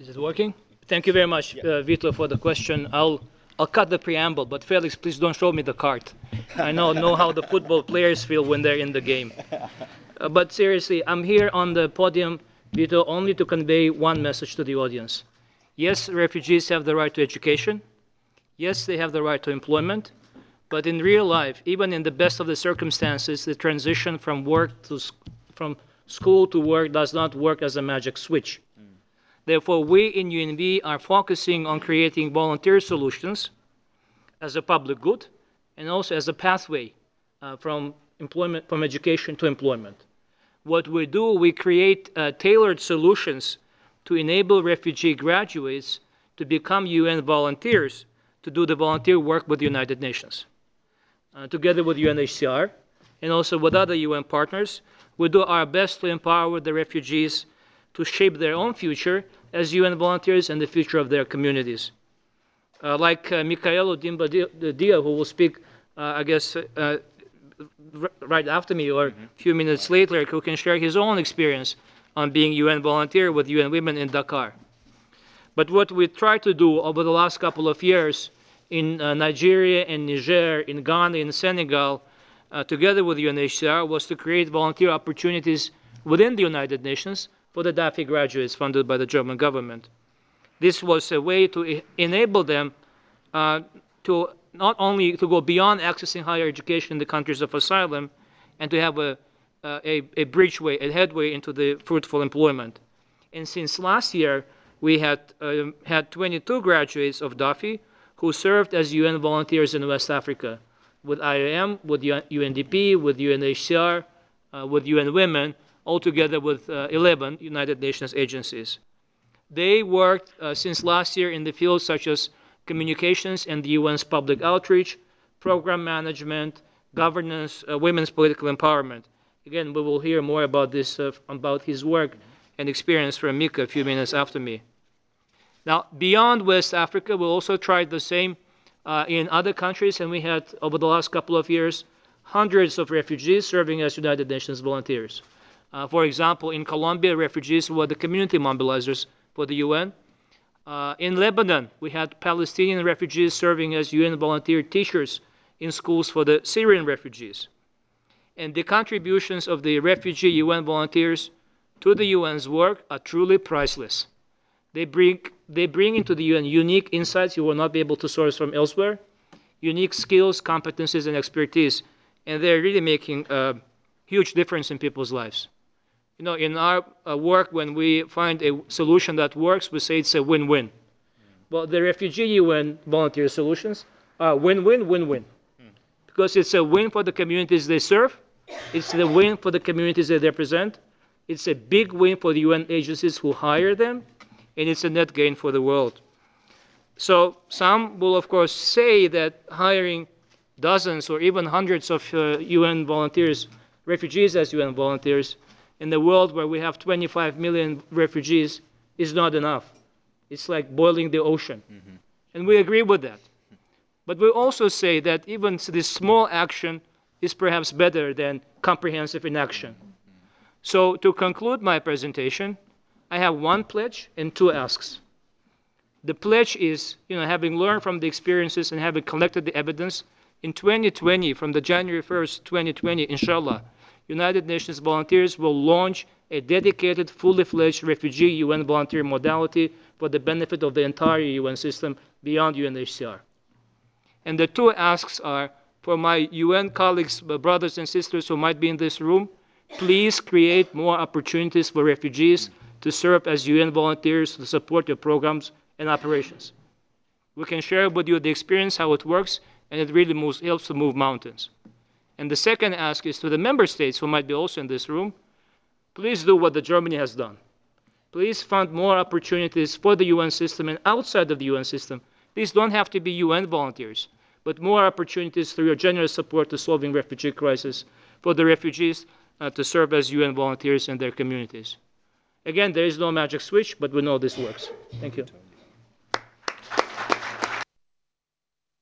Is it working? Thank you very much, Vito, for the question. I'll cut the preamble, but Felix, please don't show me the cart. I know how the football players feel when they're in the game. But seriously, I'm here on the podium, Vito, only to convey one message to the audience. Yes, refugees have the right to education. Yes, they have the right to employment. But in real life, even in the best of the circumstances, the transition from school to work does not work as a magic switch. Therefore, we in UNV are focusing on creating volunteer solutions as a public good and also as a pathway from education to employment. What we do, we create tailored solutions to enable refugee graduates to become UN volunteers to do the volunteer work with the United Nations. Together with UNHCR and also with other UN partners, we do our best to empower the refugees to shape their own future as UN volunteers and the future of their communities. Like Michaelo Dimbadia, who will speak, I guess, right after me or a few minutes later, who can share his own experience on being UN volunteer with UN Women in Dakar. But what we tried to do over the last couple of years in Nigeria and Niger, in Ghana, in Senegal, together with UNHCR, was to create volunteer opportunities within the United Nations for the DAFI graduates funded by the German government. This was a way to enable them to not only to go beyond accessing higher education in the countries of asylum and to have a bridgeway, a headway into the fruitful employment. And since last year, we had 22 graduates of DAFI who served as UN volunteers in West Africa with IOM, with UNDP, with UNHCR, with UN Women, altogether with 11 United Nations agencies. They worked since last year in the fields such as communications and the UN's public outreach, program management, governance, women's political empowerment. Again, we will hear more about this, about his work and experience from Mika a few minutes after me. Now, beyond West Africa, we also tried the same in other countries, and we had, over the last couple of years, hundreds of refugees serving as United Nations volunteers. For example, in Colombia, refugees were the community mobilizers for the UN. In Lebanon, we had Palestinian refugees serving as UN volunteer teachers in schools for the Syrian refugees. And the contributions of the refugee UN volunteers to the UN's work are truly priceless. They bring into the UN unique insights you will not be able to source from elsewhere, unique skills, competencies, and expertise, and they're really making a huge difference in people's lives. You know, in our work, when we find a solution that works, we say it's a win-win. Well, the refugee UN volunteer solutions are win-win, win-win. Because it's a win for the communities they serve, it's a win for the communities they represent, it's a big win for the UN agencies who hire them, and it's a net gain for the world. So some will, of course, say that hiring dozens or even hundreds of UN volunteers, refugees as UN volunteers, in the world where we have 25 million refugees is not enough. It's like boiling the ocean. And we agree with that. But we also say that even this small action is perhaps better than comprehensive inaction. So to conclude my presentation, I have one pledge and two asks. The pledge is, having learned from the experiences and having collected the evidence, in 2020, from the January 1st, 2020, inshallah, United Nations volunteers will launch a dedicated, fully fledged refugee UN volunteer modality for the benefit of the entire UN system beyond UNHCR. And the two asks are, for my UN colleagues, brothers and sisters who might be in this room, please create more opportunities for refugees to serve as UN volunteers to support your programs and operations. We can share with you the experience, how it works, and it really helps to move mountains. And the second ask is to the member states who might be also in this room, please do what Germany has done. Please fund more opportunities for the UN system and outside of the UN system. These don't have to be UN volunteers, but more opportunities through your generous support to solving refugee crisis for the refugees to serve as UN volunteers in their communities. Again, there is no magic switch, but we know this works. Thank you.